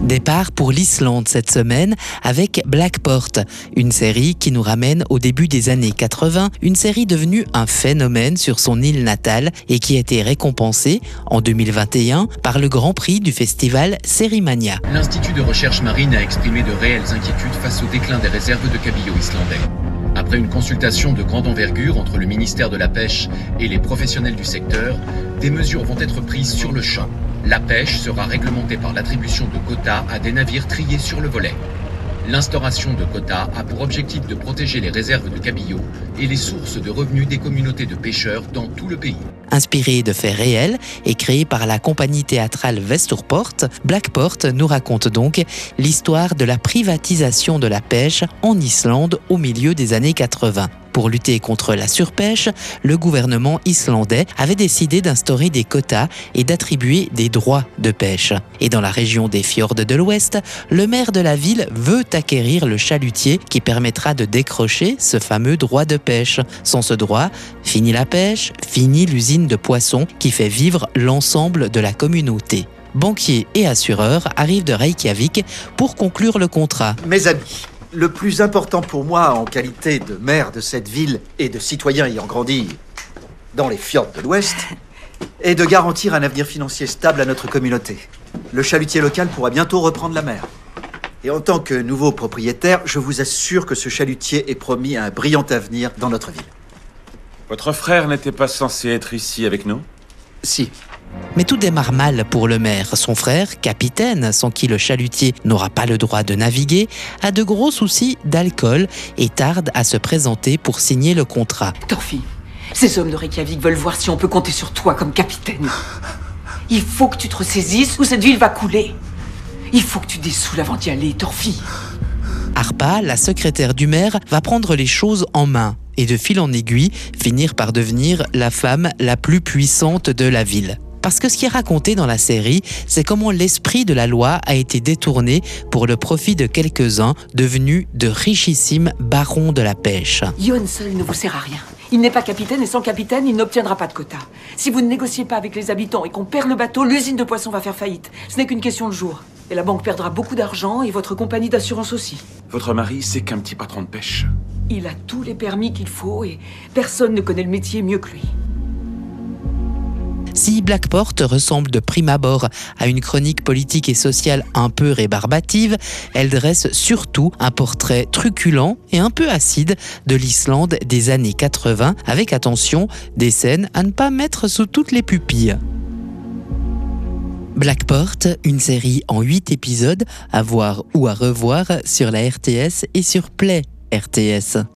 Départ pour l'Islande cette semaine avec Blackport, une série qui nous ramène au début des années 80, une série devenue un phénomène sur son île natale et qui a été récompensée en 2021 par le Grand Prix du festival Sérimania. L'Institut de recherche marine a exprimé de réelles inquiétudes face au déclin des réserves de cabillaud islandais. Après une consultation de grande envergure entre le ministère de la Pêche et les professionnels du secteur, des mesures vont être prises sur le champ. La pêche sera réglementée par l'attribution de quotas à des navires triés sur le volet. L'instauration de quotas a pour objectif de protéger les réserves de cabillaud et les sources de revenus des communautés de pêcheurs dans tout le pays. Inspiré de faits réels et créé par la compagnie théâtrale Vesturport, Blackport nous raconte donc l'histoire de la privatisation de la pêche en Islande au milieu des années 80. Pour lutter contre la surpêche, le gouvernement islandais avait décidé d'instaurer des quotas et d'attribuer des droits de pêche. Et dans la région des fjords de l'Ouest, le maire de la ville veut acquérir le chalutier qui permettra de décrocher ce fameux droit de pêche. Sans ce droit, fini la pêche, fini l'usine de poissons qui fait vivre l'ensemble de la communauté. Banquiers et assureurs arrivent de Reykjavik pour conclure le contrat. Mes amis, le plus important pour moi en qualité de maire de cette ville et de citoyen ayant grandi dans les fjords de l'Ouest est de garantir un avenir financier stable à notre communauté. Le chalutier local pourra bientôt reprendre la mer. Et en tant que nouveau propriétaire, je vous assure que ce chalutier est promis un brillant avenir dans notre ville. Votre frère n'était pas censé être ici avec nous ? Si. Mais tout démarre mal pour le maire. Son frère, capitaine, sans qui le chalutier n'aura pas le droit de naviguer, a de gros soucis d'alcool et tarde à se présenter pour signer le contrat. Thorfi, ces hommes de Reykjavik veulent voir si on peut compter sur toi comme capitaine. Il faut que tu te ressaisisses ou cette ville va couler. Il faut que tu dessoules avant d'y aller, Thorfi. Harpa, la secrétaire du maire, va prendre les choses en main et de fil en aiguille, finir par devenir la femme la plus puissante de la ville. Parce que ce qui est raconté dans la série, c'est comment l'esprit de la loi a été détourné pour le profit de quelques-uns devenus de richissimes barons de la pêche. Jon seul ne vous sert à rien. Il n'est pas capitaine et sans capitaine, il n'obtiendra pas de quota. Si vous ne négociez pas avec les habitants et qu'on perd le bateau, l'usine de poissons va faire faillite. Ce n'est qu'une question de jours. Et la banque perdra beaucoup d'argent et votre compagnie d'assurance aussi. Votre mari, c'est qu'un petit patron de pêche. Il a tous les permis qu'il faut et personne ne connaît le métier mieux que lui. Si Blackport ressemble de prime abord à une chronique politique et sociale un peu rébarbative, elle dresse surtout un portrait truculent et un peu acide de l'Islande des années 80, avec attention, des scènes à ne pas mettre sous toutes les pupilles. Blackport, une série en 8 épisodes à voir ou à revoir sur la RTS et sur Play RTS.